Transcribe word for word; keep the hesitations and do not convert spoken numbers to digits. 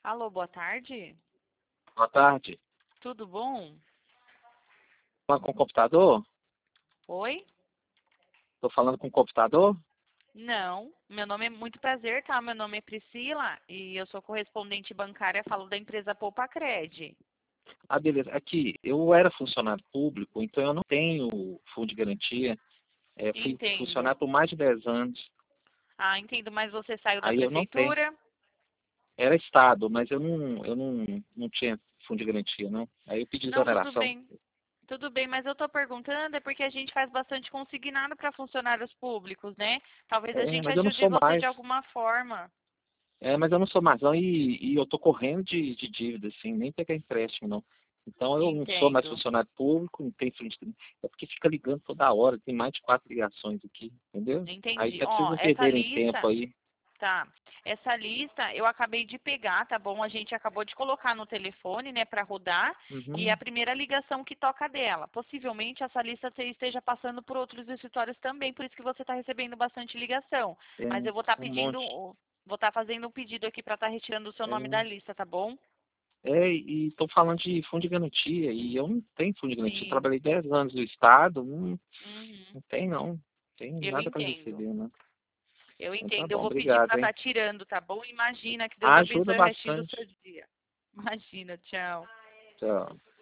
Alô, boa tarde. Boa tarde. Tudo bom? Falando com o computador? Oi? Estou falando com o computador? Não, meu nome é muito prazer, tá? Meu nome é Priscila e eu sou correspondente bancária, falo da empresa Poupa Cred. Ah, beleza. Aqui, eu era funcionário público, então eu não tenho fundo de garantia. É, fui Entendo. funcionário por mais de dez anos. Ah, entendo, mas você saiu da Aí eu não tenho. prefeitura? Era Estado, mas eu não, eu não, não tinha fundo de garantia, não. Aí eu pedi Não, tudo exoneração. bem. Tudo bem, mas eu estou perguntando é porque a gente faz bastante consignado para funcionários públicos, né? Talvez a É, gente mas eu não ajude sou você mais. de alguma forma. É, mas eu não sou mais, não. E, e eu estou correndo de, de dívida, assim, nem pegar empréstimo, não. Então eu não sou mais Entendo. funcionário público, não tenho fundo de garantia. É porque fica ligando toda hora, tem mais de quatro ligações aqui, entendeu? Aí Entendi. é preciso Ó, não essa perderem tempo lista. aí. Tá. Essa lista eu acabei de pegar, tá bom? A gente acabou de colocar no telefone, né, para rodar, e é a Uhum. primeira ligação que toca dela. Possivelmente essa lista você esteja passando por outros escritórios também, por isso que você está recebendo bastante ligação. É Mas eu vou estar um pedindo, monte. vou estar fazendo um pedido aqui para estar retirando o seu nome da É, lista, tá bom? é e estão falando de fundo de garantia, e eu não tenho fundo de garantia. Eu Sim. trabalhei dez anos no Estado, não, Uhum. não tem não. Não tem Eu nada para entendo. receber, né? Eu Então tá entendo. Eu bom, vou pedir obrigado, para hein? estar tirando, tá bom? Imagina que Deus Ajuda abençoe o restinho do bastante. seu dia. Imagina, tchau. Tchau.